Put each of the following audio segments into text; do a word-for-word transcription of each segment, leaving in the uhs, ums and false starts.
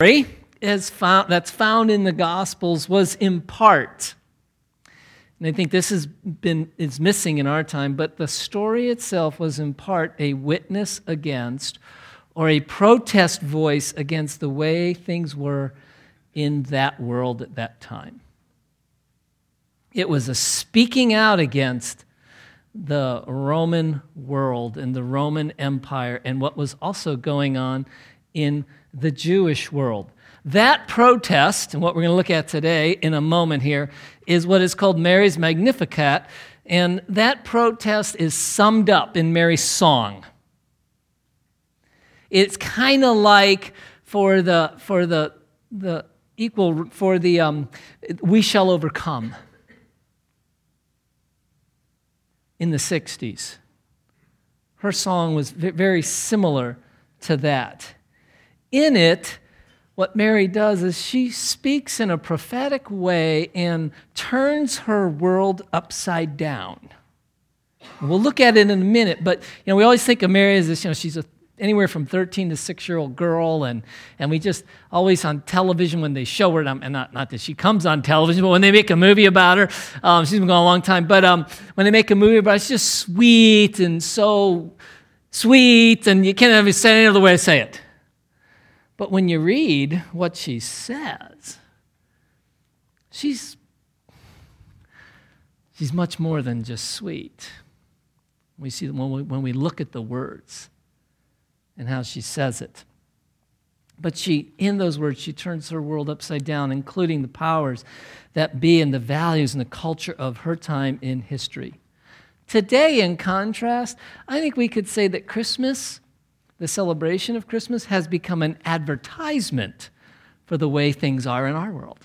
is found, that's found in the Gospels was in part, and I think this has been is missing in our time, but the story itself was in part a witness against or a protest voice against the way things were in that world at that time. It was a speaking out against the Roman world and the Roman Empire and what was also going on in the Jewish world. That protest, and what we're going to look at today in a moment here, is what is called Mary's Magnificat, and that protest is summed up in Mary's song. It's kind of like for the for the the equal for the um, "We Shall Overcome" in the sixties. Her song was very similar to that. In it, what Mary does is she speaks in a prophetic way and turns her world upside down. We'll look at it in a minute, but you know, we always think of Mary as this, you know, she's a, anywhere from thirteen to six-year-old girl, and, and we just always on television when they show her, and not, not that she comes on television, but when they make a movie about her, um, she's been going a long time, but um, when they make a movie about her, she's just sweet and so sweet, and you can't even say any other way to say it. But when you read what she says, she's she's much more than just sweet. We see when we, when we look at the words and how she says it. But she, in those words, she turns her world upside down, including the powers that be and the values and the culture of her time in history. Today, in contrast, I think we could say that Christmas, the celebration of Christmas, has become an advertisement for the way things are in our world.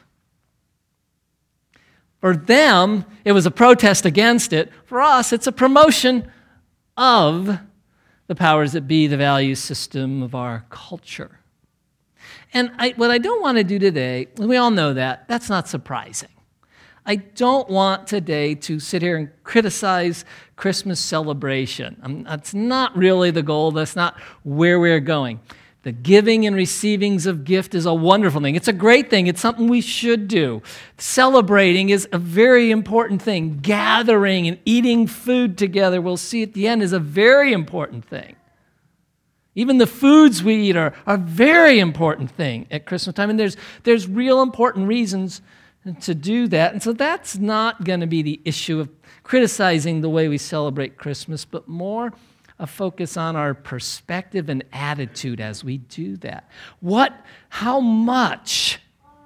For them, it was a protest against it. For us, it's a promotion of the powers that be, the value system of our culture. And I, what I don't want to do today, we all know that, that's not surprising. I don't want today to sit here and criticize Christmas celebration. I'm, that's not really the goal. That's not where we're going. The giving and receivings of gift is a wonderful thing. It's a great thing. It's something we should do. Celebrating is a very important thing. Gathering and eating food together, we'll see at the end, is a very important thing. Even the foods we eat are a very important thing at Christmas time. And there's, there's real important reasons to do that. And so that's not going to be the issue of criticizing the way we celebrate Christmas, but more a focus on our perspective and attitude as we do that. What, how much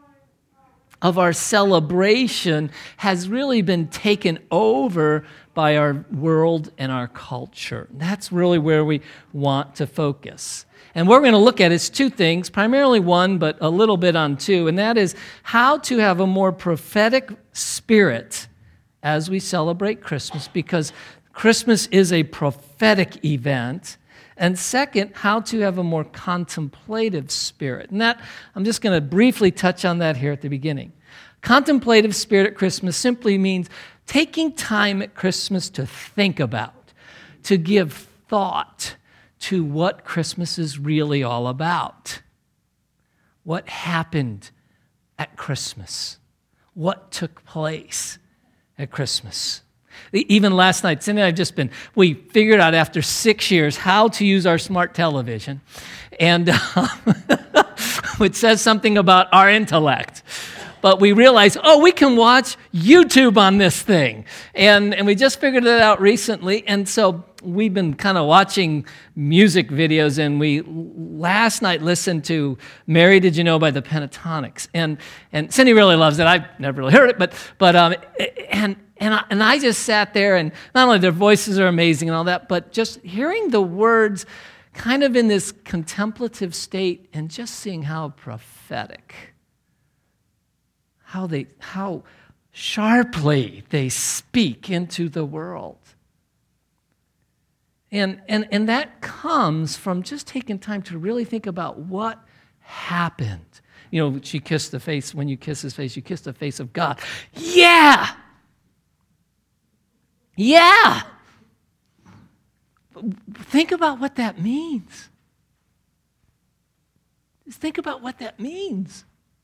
of our celebration has really been taken over by our world and our culture? That's really where we want to focus. And what we're going to look at is two things, primarily one, but a little bit on two, and that is how to have a more prophetic spirit as we celebrate Christmas, because Christmas is a prophetic event. And second, how to have a more contemplative spirit. And that, I'm just going to briefly touch on that here at the beginning. Contemplative spirit at Christmas simply means taking time at Christmas to think about, to give thought to what Christmas is really all about. What happened at Christmas? What took place at Christmas? Even last night, Cindy and I have just been, we figured out after six years how to use our smart television, and uh, which says something about our intellect. But we realized, oh, we can watch YouTube on this thing. And, and we just figured it out recently. And so we've been kind of watching music videos. And we last night listened to Mary Did You Know by the Pentatonics. And and Cindy really loves it. I've never really heard it. But, but um, and, and, I, and I just sat there. And not only their voices are amazing and all that, but just hearing the words kind of in this contemplative state and just seeing how prophetic, how they, how sharply they speak into the world. And, and, and that comes from just taking time to really think about what happened. You know, she kissed the face, when you kiss his face, you kiss the face of God. Yeah! Yeah! Think about what that means. Just think about what that means.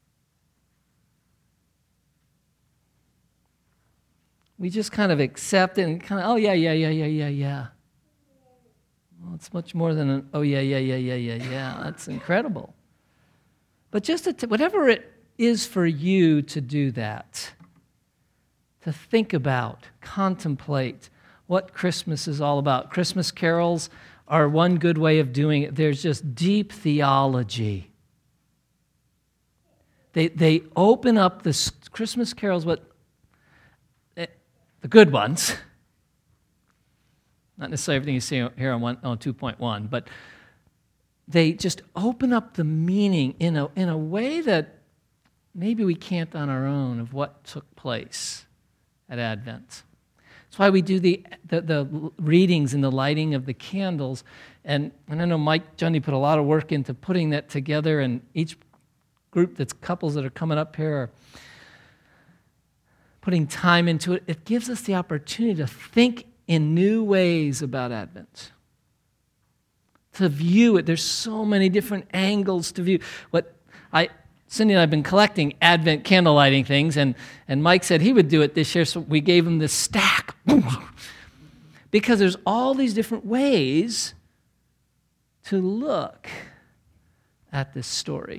We just kind of accept it and kind of, oh, yeah, yeah, yeah, yeah, yeah, yeah. Well, it's much more than an, oh, yeah, yeah, yeah, yeah, yeah, yeah. That's incredible. But just to t- whatever it is for you to do that, to think about, contemplate what Christmas is all about. Christmas carols are one good way of doing it. There's just deep theology. They, they open up the Christmas carols, what the good ones, not necessarily everything you see here on, one, on two point one, but they just open up the meaning in a, in a way that maybe we can't on our own of what took place at Advent. That's why we do the, the, the readings and the lighting of the candles. And, and I know Mike Jundy put a lot of work into putting that together, and each group that's couples that are coming up here are putting time into it. It gives us the opportunity to think in new ways about Advent, to view it. There's so many different angles to view. What I, Cindy and I have been collecting Advent candle lighting things, and, and Mike said he would do it this year, so we gave him this stack. Because there's all these different ways to look at this story.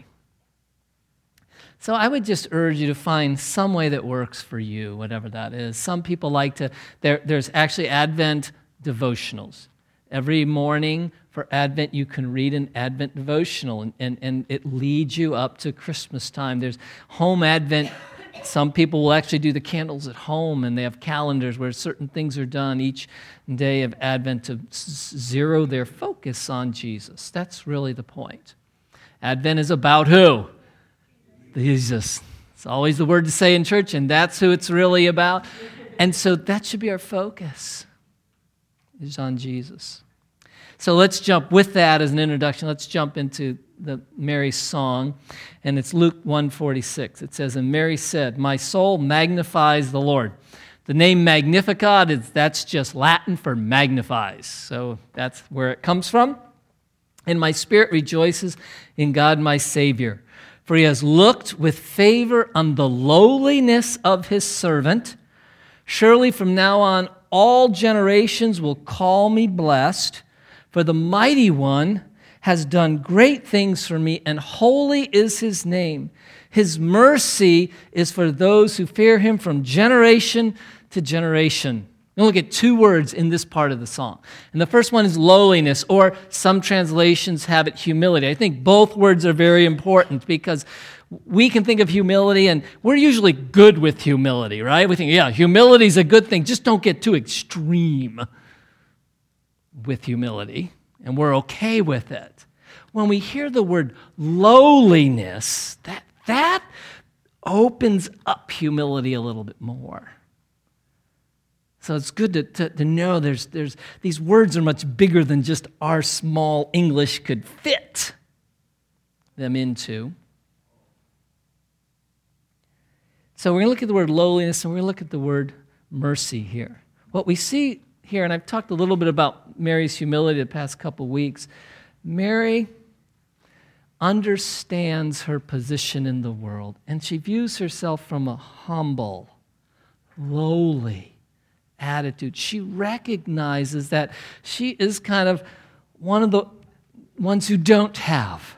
So I would just urge you to find some way that works for you, whatever that is. Some people like to, there, there's actually Advent devotionals. Every morning for Advent, you can read an Advent devotional, and, and, and it leads you up to Christmas time. There's home Advent. Some people will actually do the candles at home, and they have calendars where certain things are done each day of Advent to zero their focus on Jesus. That's really the point. Advent is about who? Jesus. It's always the word to say in church, and that's who it's really about. And so that should be our focus, is on Jesus. So let's jump with that as an introduction. Let's jump into the Mary's song, and it's Luke one forty-six. It says, "And Mary said, 'My soul magnifies the Lord.'" The name Magnificat, is that's just Latin for magnifies. So that's where it comes from. "And my spirit rejoices in God my Savior. For he has looked with favor on the lowliness of his servant. Surely from now on all generations will call me blessed. For the Mighty One has done great things for me, and holy is his name. His mercy is for those who fear him from generation to generation." We're going to look at two words in this part of the song. And the first one is lowliness, or some translations have it humility. I think both words are very important because we can think of humility, and we're usually good with humility, right? We think, yeah, humility is a good thing. Just don't get too extreme with humility, and we're okay with it. When we hear the word lowliness, that, that opens up humility a little bit more. So it's good to, to, to know there's, there's these words are much bigger than just our small English could fit them into. So we're going to look at the word lowliness, and we're going to look at the word mercy here. What we see here, and I've talked a little bit about Mary's humility the past couple weeks. Mary understands her position in the world, and she views herself from a humble, lowly attitude. She recognizes that she is kind of one of the ones who don't have.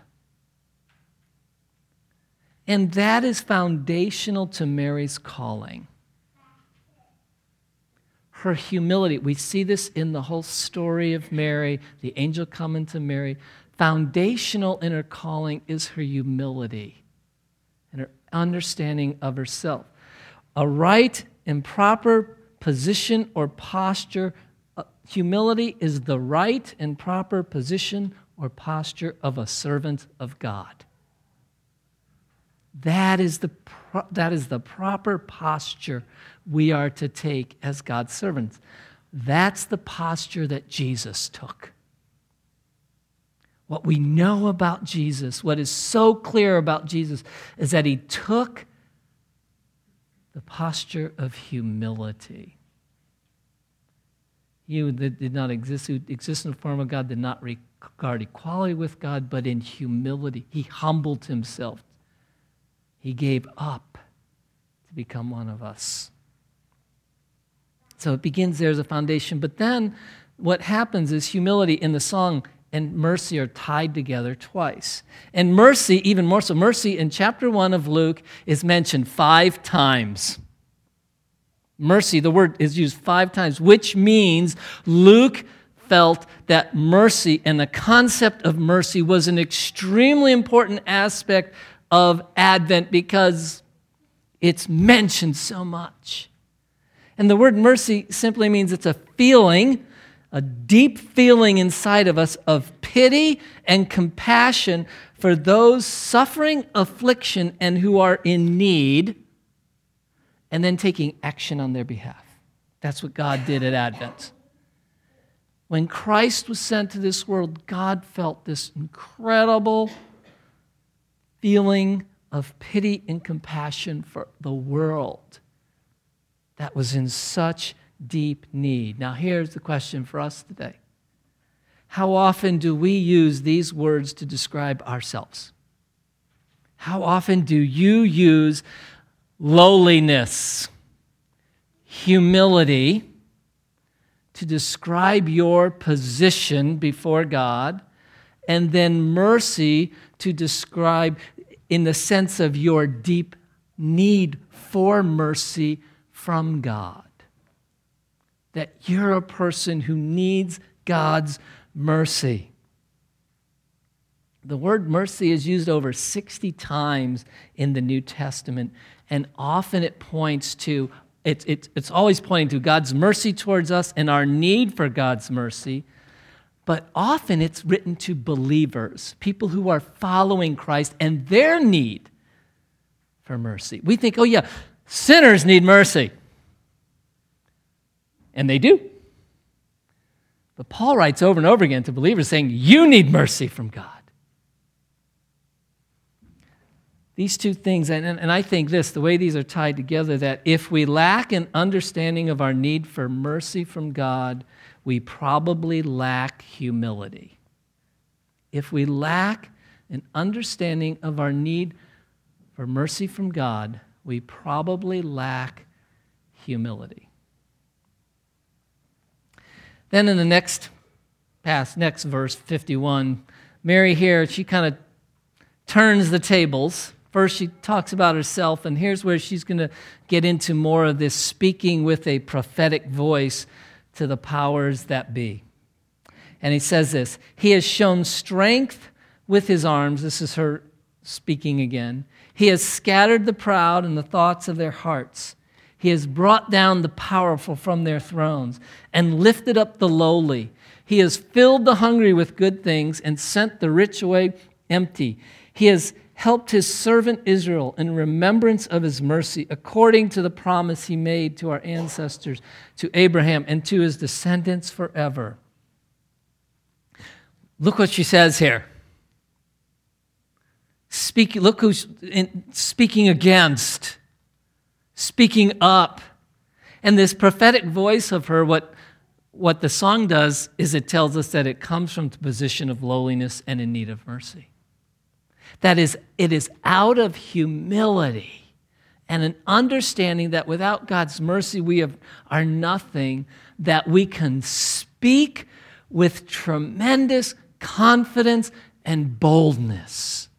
And that is foundational to Mary's calling. Her humility. We see this in the whole story of Mary, the angel coming to Mary. Foundational in her calling is her humility and her understanding of herself. A right and proper position or posture. Uh, humility is the right and proper position or posture of a servant of God. That is the pro- that is the proper posture we are to take as God's servants. That's the posture that Jesus took. What we know about Jesus, what is so clear about Jesus, is that he took the posture of humility. He that did not exist, who exists in the form of God, did not guard equality with God, but in humility. He humbled himself. He gave up to become one of us. So it begins there as a foundation. But then what happens is humility in the song and mercy are tied together twice. And mercy, even more so, mercy in chapter one of Luke is mentioned five times. Mercy, the word is used five times, which means Luke felt that mercy and the concept of mercy was an extremely important aspect of Advent because it's mentioned so much. And the word mercy simply means it's a feeling, a deep feeling inside of us of pity and compassion for those suffering affliction and who are in need, and then taking action on their behalf. That's what God did at Advent. When Christ was sent to this world, God felt this incredible feeling of pity and compassion for the world that was in such deep need. Now, here's the question for us today. How often do we use these words to describe ourselves? How often do you use lowliness, humility, to describe your position before God, and then mercy to describe in the sense of your deep need for mercy from God? That you're a person who needs God's mercy. The word mercy is used over sixty times in the New Testament, and often it points to, it, it, it's always pointing to God's mercy towards us and our need for God's mercy, but often it's written to believers, people who are following Christ and their need for mercy. We think, oh yeah, sinners need mercy. And they do. But Paul writes over and over again to believers saying, you need mercy from God. These two things, and, and I think this, the way these are tied together, that if we lack an understanding of our need for mercy from God, we probably lack humility. If we lack an understanding of our need for mercy from God, we probably lack humility. Then in the next pass, next verse, fifty-one, Mary here, she kind of turns the tables. First, she talks about herself, and here's where she's going to get into more of this speaking with a prophetic voice to the powers that be. And he says this, he has shown strength with his arms. This is her speaking again. He has scattered the proud in the thoughts of their hearts. He has brought down the powerful from their thrones and lifted up the lowly. He has filled the hungry with good things and sent the rich away empty. He has helped his servant Israel in remembrance of his mercy, according to the promise he made to our ancestors, to Abraham and to his descendants forever. Look what she says here. Speak, look who's in, speaking against, speaking up. And this prophetic voice of her, what, what the song does is it tells us that it comes from the position of lowliness and in need of mercy. That is, it is out of humility and an understanding that without God's mercy we have, are nothing, that we can speak with tremendous confidence and boldness.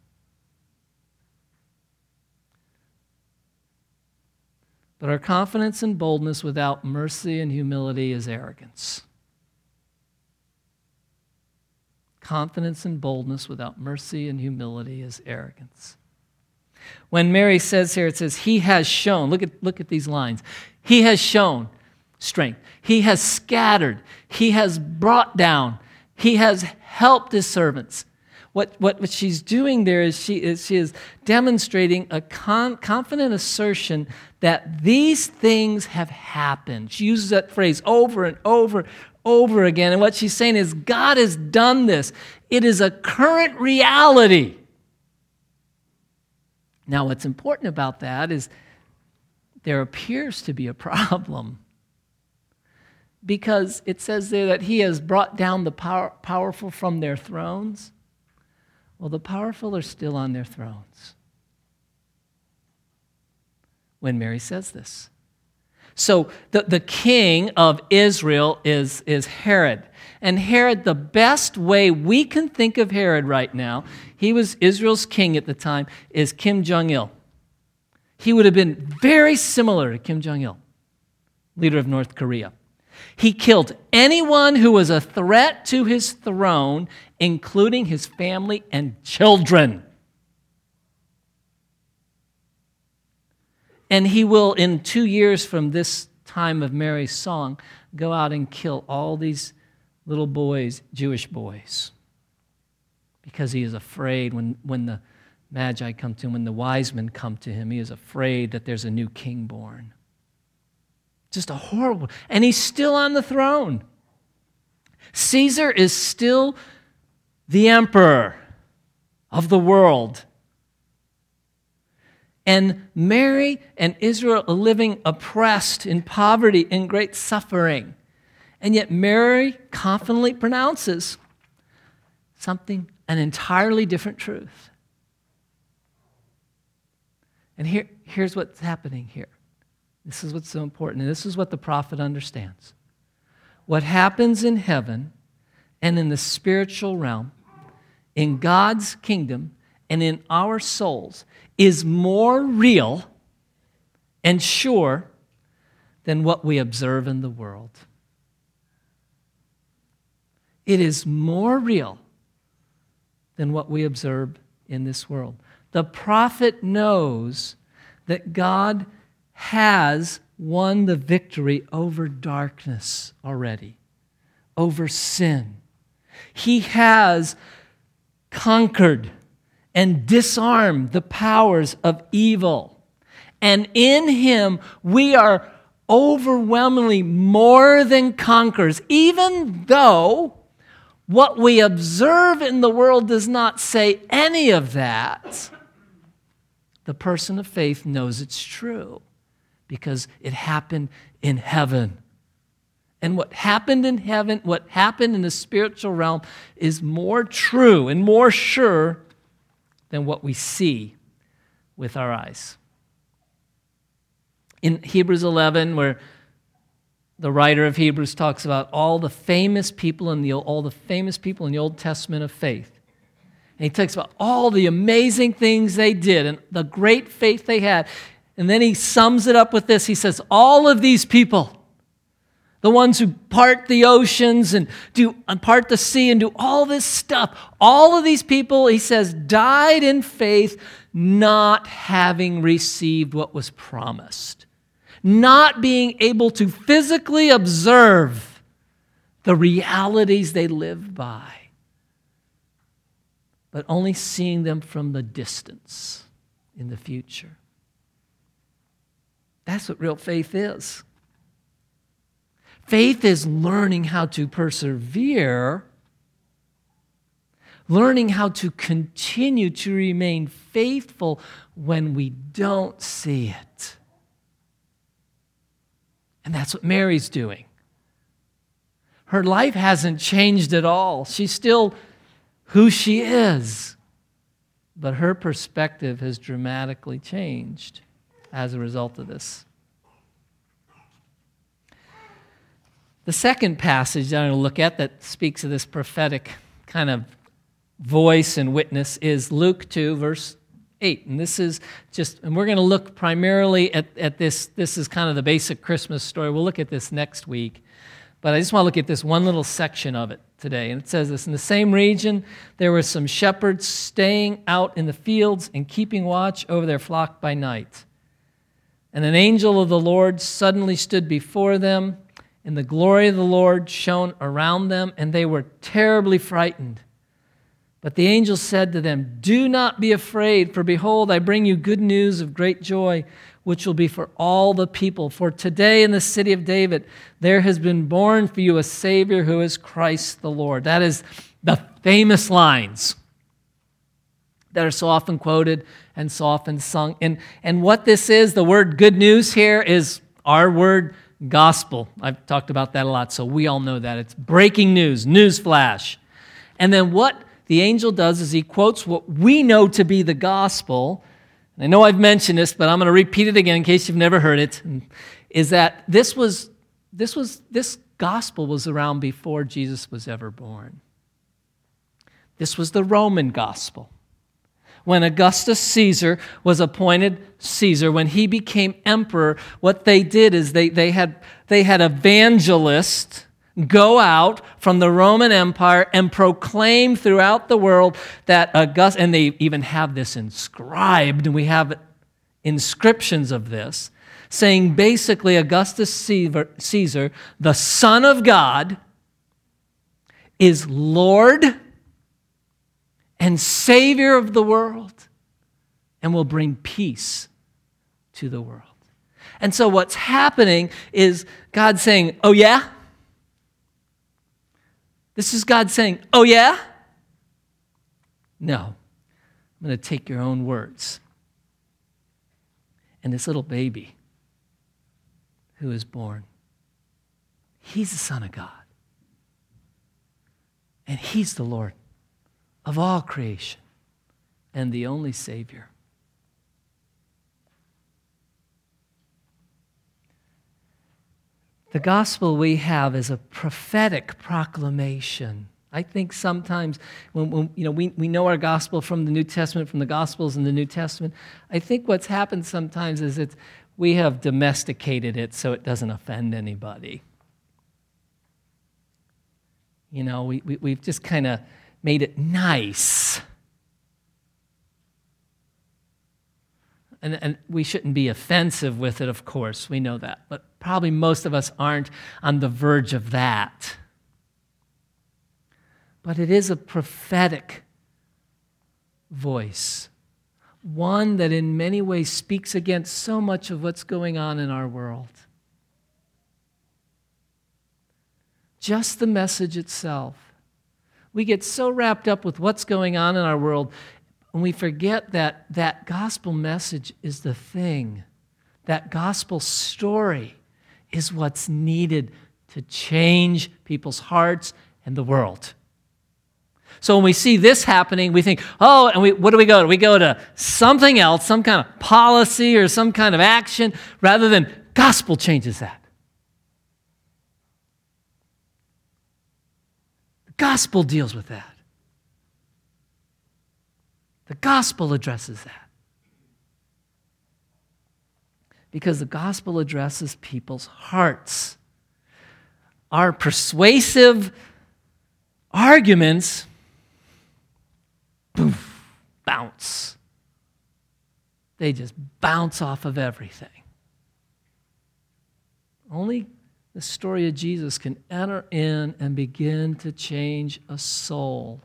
But our confidence and boldness without mercy and humility is arrogance. Confidence and boldness without mercy and humility is arrogance. When Mary says here, it says, he has shown, look at, look at these lines. He has shown strength. He has scattered. He has brought down. He has helped his servants. What, what, what she's doing there is she is, she is demonstrating a con, confident assertion that these things have happened. She uses that phrase over and over over again. And what she's saying is, God has done this. It is a current reality. Now, what's important about that is there appears to be a problem. because it says there that he has brought down the power, powerful from their thrones. Well, the powerful are still on their thrones when Mary says this. So the, the king of Israel is, is Herod. And Herod, the best way we can think of Herod right now, he was Israel's king at the time, is Kim Jong-il. He would have been very similar to Kim Jong-il, leader of North Korea. He killed anyone who was a threat to his throne, including his family and children. And he will, in two years from this time of Mary's song, go out and kill all these little boys, Jewish boys, because he is afraid when, when the Magi come to him, when the wise men come to him, he is afraid that there's a new king born. Just a horrible, and he's still on the throne. Caesar is still the emperor of the world. And Mary and Israel are living oppressed in poverty, in great suffering. And yet Mary confidently pronounces something, an entirely different truth. And here, here's what's happening here. This is what's so important, and this is what the prophet understands. What happens in heaven and in the spiritual realm, in God's kingdom and in our souls, is more real and sure than what we observe in the world. It is more real than what we observe in this world. The prophet knows that God has won the victory over darkness already, over sin. He has conquered and disarmed the powers of evil. And in him, we are overwhelmingly more than conquerors, even though what we observe in the world does not say any of that. The person of faith knows it's true because it happened in heaven. And what happened in heaven, what happened in the spiritual realm is more true and more sure than what we see with our eyes. In Hebrews eleven, where the writer of Hebrews talks about all the famous people in the all the famous people in the Old Testament of faith, and he talks about all the amazing things they did and the great faith they had, and then he sums it up with this. He says, all of these people, the ones who part the oceans and do and part the sea and do all this stuff, all of these people, he says, died in faith, not having received what was promised, not being able to physically observe the realities they lived by, but only seeing them from the distance in the future. That's what real faith is. Faith is learning how to persevere, learning how to continue to remain faithful when we don't see it. And that's what Mary's doing. Her life hasn't changed at all. She's still who she is. But her perspective has dramatically changed as a result of this. The second passage that I'm going to look at that speaks of this prophetic kind of voice and witness is Luke two, verse eight. And this is just, and we're going to look primarily at, at this. This is kind of the basic Christmas story. We'll look at this next week. But I just want to look at this one little section of it today. And it says this: in the same region, there were some shepherds staying out in the fields and keeping watch over their flock by night. And an angel of the Lord suddenly stood before them, and the glory of the Lord shone around them, and they were terribly frightened. But the angel said to them, "Do not be afraid, for behold, I bring you good news of great joy, which will be for all the people. For today in the city of David there has been born for you a Savior who is Christ the Lord." That is the famous lines that are so often quoted and so often sung. And, and what this is, the word good news here is our word gospel. I've talked about that a lot, so we all know that. It's breaking news, news flash. And then what the angel does is he quotes what we know to be the gospel. I know I've mentioned this, but I'm going to repeat it again in case you've never heard it, is that this was this was this gospel was around before Jesus was ever born. This was the Roman gospel. When Augustus Caesar was appointed Caesar, when he became emperor, what they did is they, they had they had evangelists go out from the Roman Empire and proclaim throughout the world that Augustus, and they even have this inscribed, and we have inscriptions of this, saying basically Augustus Caesar, the Son of God, is Lord and Savior of the world and will bring peace to the world. And so what's happening is God saying, oh yeah? This is God saying, oh yeah? No. I'm going to take your own words. And this little baby who is born, he's the Son of God. And he's the Lord of all creation and the only Savior. The gospel we have is a prophetic proclamation. I think sometimes when, when you know we, we know our gospel from the New Testament, from the Gospels in the New Testament, I think what's happened sometimes is it's we have domesticated it so it doesn't offend anybody. You know, we, we, we've just kind of made it nice. And, and we shouldn't be offensive with it, of course. We know that. But probably most of us aren't on the verge of that. But it is a prophetic voice. One that in many ways speaks against so much of what's going on in our world. Just the message itself. We get so wrapped up with what's going on in our world, and we forget that that gospel message is the thing. That gospel story is what's needed to change people's hearts and the world. So when we see this happening, we think, oh, and we, what do we go to? We go to something else, some kind of policy or some kind of action, rather than gospel changes that. The gospel deals with that. The gospel addresses that. Because the gospel addresses people's hearts. Our persuasive arguments, poof, bounce. They just bounce off of everything. Only the story of Jesus can enter in and begin to change a soul.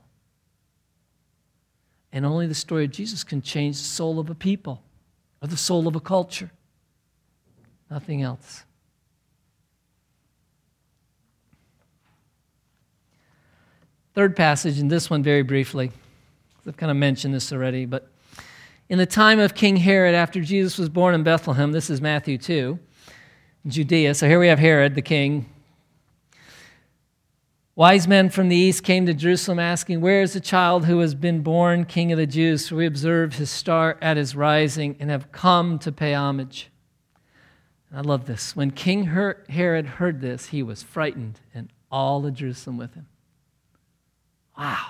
And only the story of Jesus can change the soul of a people or the soul of a culture. Nothing else. Third passage, and this one very briefly. I've kind of mentioned this already, but in the time of King Herod, after Jesus was born in Bethlehem, this is Matthew two, Judea. So here we have Herod, the king. Wise men from the east came to Jerusalem asking, where is the child who has been born king of the Jews? For we observed his star at his rising and have come to pay homage. I love this. When King Herod heard this, he was frightened, and all of Jerusalem with him. Wow.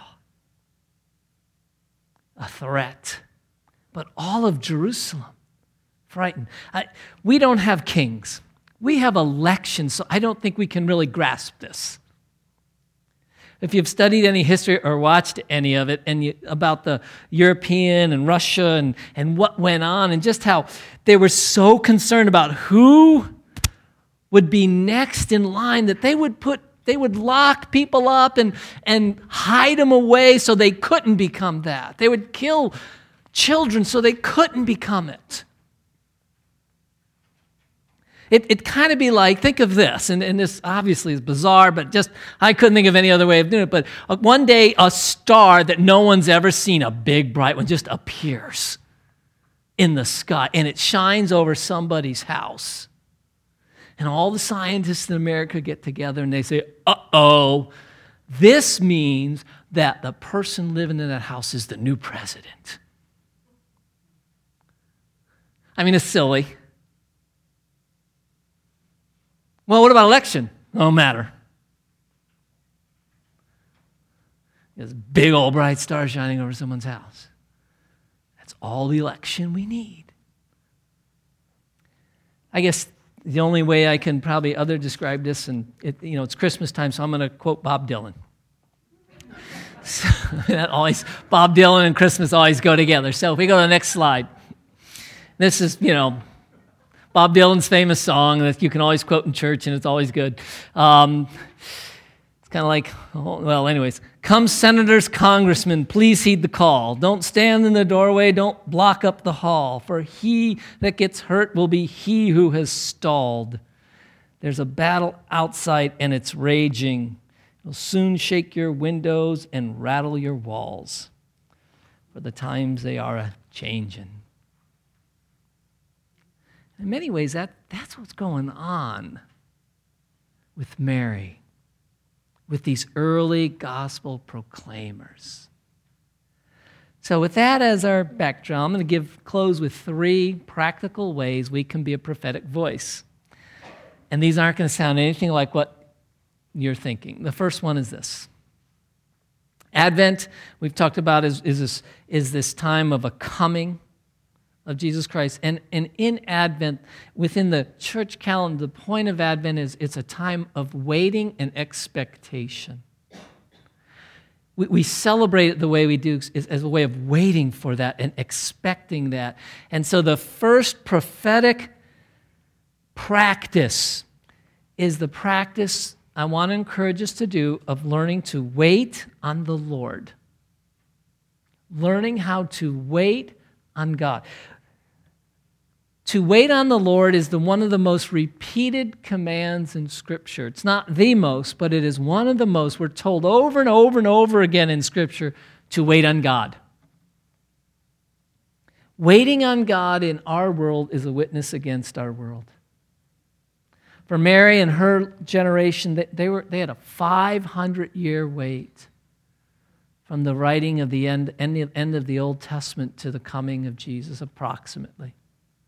A threat. But all of Jerusalem frightened. I, we don't have kings. We have elections, so I don't think we can really grasp this. If you've studied any history or watched any of it and you, about the European and Russia and, and what went on and just how they were so concerned about who would be next in line that they would put they would lock people up and, and hide them away so they couldn't become that. They would kill children so they couldn't become it. It, it kind of be like, think of this, and, and this obviously is bizarre, but just, I couldn't think of any other way of doing it, but one day a star that no one's ever seen, a big bright one, just appears in the sky, and it shines over somebody's house. And all the scientists in America get together and they say, uh-oh, this means that the person living in that house is the new president. I mean, it's silly. Well, what about election? No matter. There's a big old bright star shining over someone's house. That's all the election we need. I guess the only way I can probably other describe this, and it, you know, it's Christmas time, so I'm going to quote Bob Dylan. So, that always, Bob Dylan and Christmas always go together. So if we go to the next slide. This is, you know, Bob Dylan's famous song that you can always quote in church, and it's always good. Um, it's kind of like, oh, well, anyways. Come, senators, congressmen, please heed the call. Don't stand in the doorway, don't block up the hall, for he that gets hurt will be he who has stalled. There's a battle outside, and it's raging. It'll soon shake your windows and rattle your walls, for the times they are a-changin'. In many ways, that, that's what's going on with Mary, with these early gospel proclaimers. So with that as our backdrop, I'm going to give close with three practical ways we can be a prophetic voice. And these aren't going to sound anything like what you're thinking. The first one is this. Advent, we've talked about, is, is, this, is this time of a coming of Jesus Christ. And, and in Advent, within the church calendar, the point of Advent is it's a time of waiting and expectation. We, we celebrate it the way we do is, as a way of waiting for that and expecting that. And so the first prophetic practice is the practice I want to encourage us to do of learning to wait on the Lord. Learning how to wait on God. To wait on the Lord is the one of the most repeated commands in Scripture. It's not the most, but it is one of the most. We're told over and over and over again in Scripture to wait on God. Waiting on God in our world is a witness against our world. For Mary and her generation, they, they, were, they had a five hundred year wait from the writing of the end, end, end of the Old Testament to the coming of Jesus, approximately.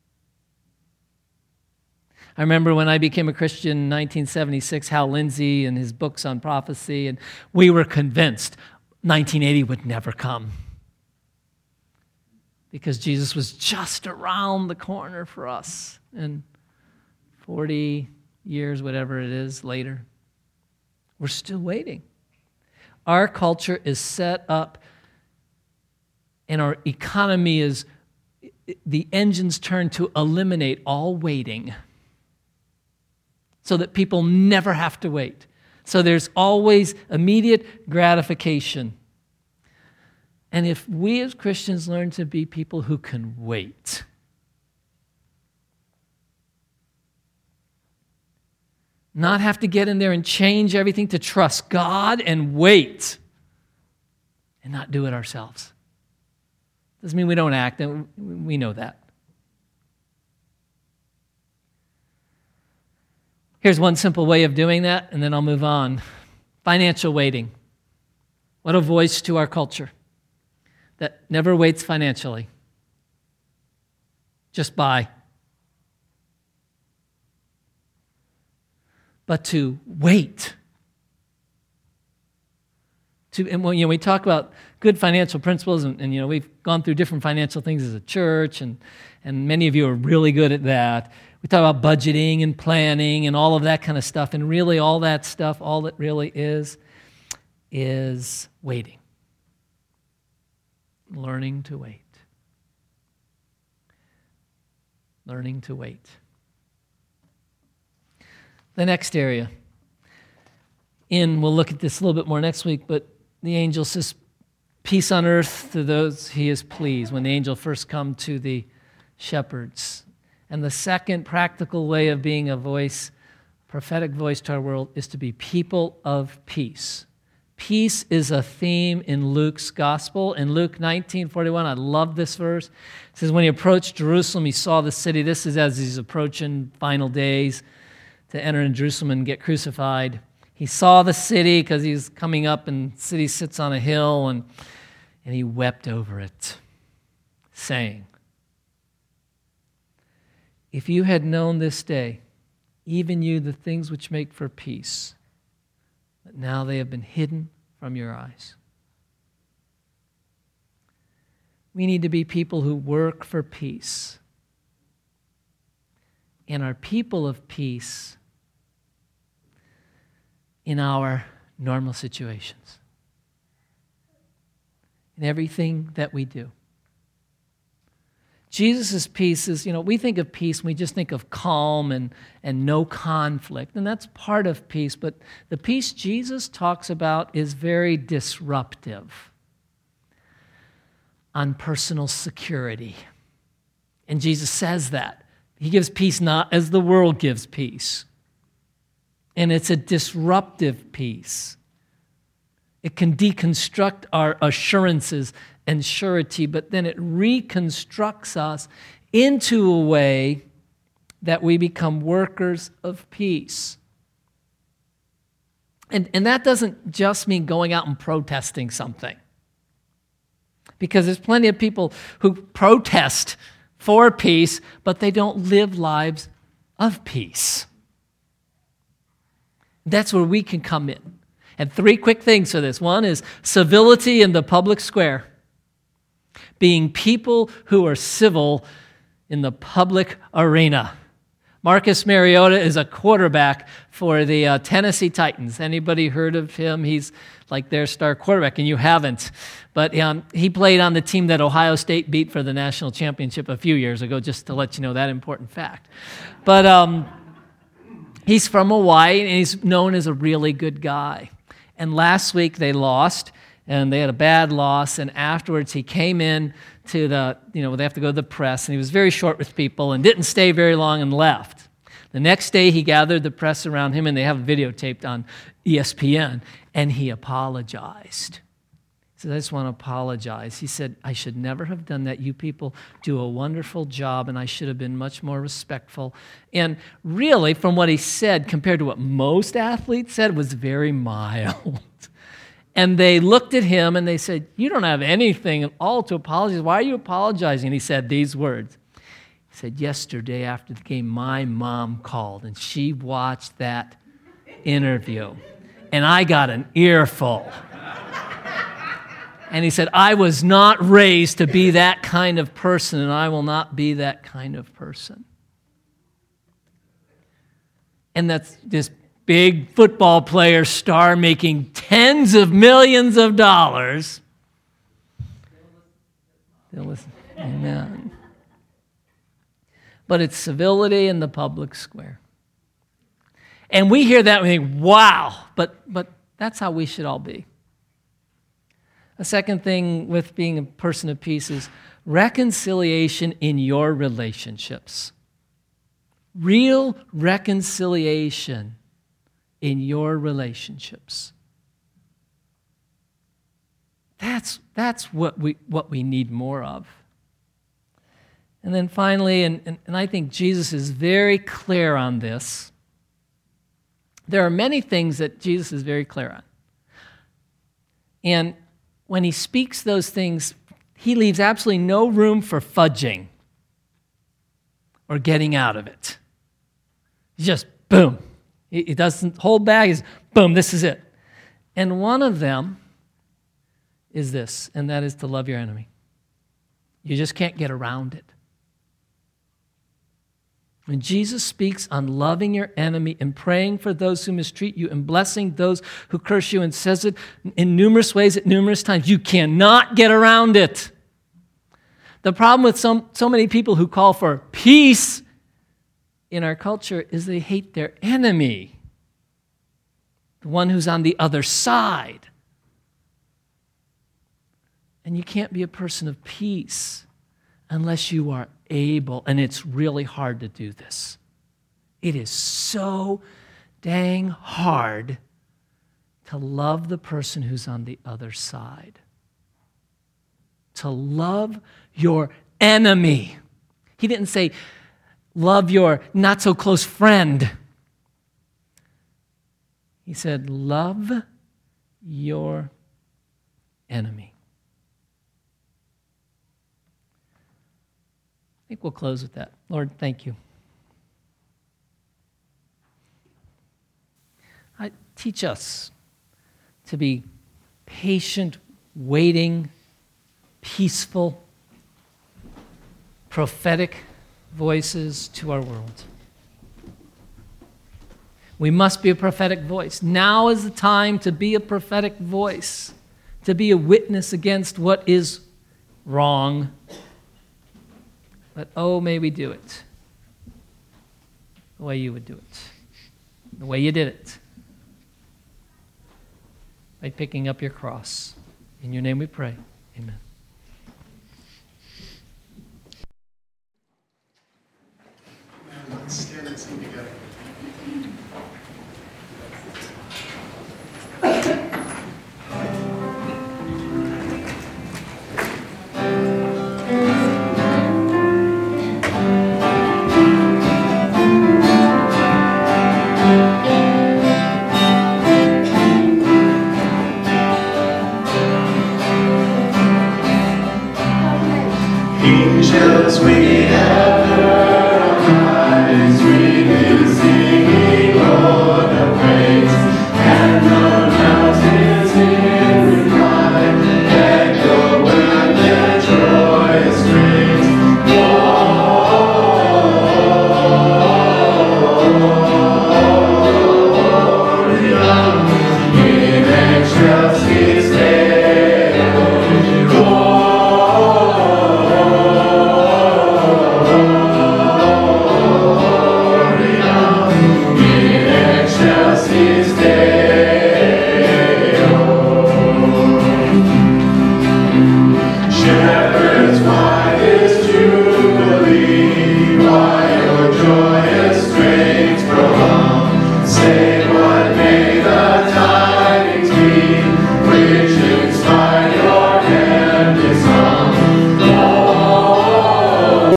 I remember when I became a Christian in nineteen seventy-six, Hal Lindsey and his books on prophecy, and we were convinced nineteen eighty would never come because Jesus was just around the corner for us. And forty years, whatever it is, later, we're still waiting. Our culture is set up and our economy is, the engines turn to eliminate all waiting, so that people never have to wait. So there's always immediate gratification. And if we as Christians learn to be people who can wait, not have to get in there and change everything, to trust God and wait, and not do it ourselves. Doesn't mean we don't act, and we know that. Here's one simple way of doing that, and then I'll move on. Financial waiting. What a voice to our culture that never waits financially. Just buy. But to wait. To, and when you know, we talk about good financial principles, and, and you know, we've gone through different financial things as a church, and, and many of you are really good at that. We talk about budgeting and planning and all of that kind of stuff, and really all that stuff, all it really is, is waiting. Learning to wait. Learning to wait. The next area. In, we'll look at this a little bit more next week, but the angel says, peace on earth to those he is pleased, when the angel first come to the shepherds. And the second practical way of being a voice, prophetic voice to our world, is to be people of peace. Peace is a theme in Luke's gospel. In Luke nineteen forty-one, I love this verse. It says, when he approached Jerusalem, he saw the city. This is as he's approaching final days. to enter in Jerusalem and get crucified. He saw the city because he was coming up, and the city sits on a hill, and, and he wept over it, saying, if you had known this day, even you, the things which make for peace, but now they have been hidden from your eyes. We need to be people who work for peace and are people of peace in our normal situations, in everything that we do. Jesus' peace is, you know, we think of peace and we just think of calm and, and no conflict, and that's part of peace, but the peace Jesus talks about is very disruptive on personal security. And Jesus says that. He gives peace not as the world gives peace. And it's a disruptive peace. It can deconstruct our assurances and surety, but then it reconstructs us into a way that we become workers of peace. And, and that doesn't just mean going out and protesting something. Because there's plenty of people who protest for peace, but they don't live lives of peace. That's where we can come in. And three quick things for this. One is civility in the public square. Being people who are civil in the public arena. Marcus Mariota is a quarterback for the uh, Tennessee Titans. Anybody heard of him? He's like their star quarterback, and you haven't. But um, he played on the team that Ohio State beat for the national championship a few years ago, just to let you know that important fact. But um, he's from Hawaii, and he's known as a really good guy. And last week they lost, and they had a bad loss, and afterwards he came in to the, you know, they have to go to the press, and he was very short with people and didn't stay very long and left. The next day he gathered the press around him, and they have videotaped on E S P N, and he apologized. He said, I just want to apologize. He said, I should never have done that. You people do a wonderful job, and I should have been much more respectful. And really, from what he said, compared to what most athletes said, was very mild. And they looked at him and they said, you don't have anything at all to apologize. Why are you apologizing? And he said these words. He said, yesterday after the game, my mom called and she watched that interview. And I got an earful. And he said, I was not raised to be that kind of person, and I will not be that kind of person. And that's this big football player star making tens of millions of dollars. Amen. But it's civility in the public square. And we hear that and we think, wow, but, but that's how we should all be. A second thing with being a person of peace is reconciliation in your relationships. Real reconciliation in your relationships. That's, that's what we, what we need more of. And then finally, and, and, and I think Jesus is very clear on this, there are many things that Jesus is very clear on. And when he speaks those things, he leaves absolutely no room for fudging or getting out of it. He's just, boom. He, he doesn't hold back. He's, boom, this is it. And one of them is this, and that is to love your enemy. You just can't get around it. When Jesus speaks on loving your enemy and praying for those who mistreat you and blessing those who curse you, and says it in numerous ways at numerous times, you cannot get around it. The problem with some, so many people who call for peace in our culture is they hate their enemy, the one who's on the other side. And you can't be a person of peace unless you are able, and it's really hard to do this. It is so dang hard to love the person who's on the other side. To love your enemy. He didn't say, love your not-so-close friend. He said, love your enemy. I think we'll close with that. Lord, thank you. I, teach us to be patient, waiting, peaceful, prophetic voices to our world. We must be a prophetic voice. Now is the time to be a prophetic voice, to be a witness against what is wrong. But oh, may we do it the way you would do it, the way you did it, by picking up your cross. In your name we pray. Amen. Let's stand and sing together.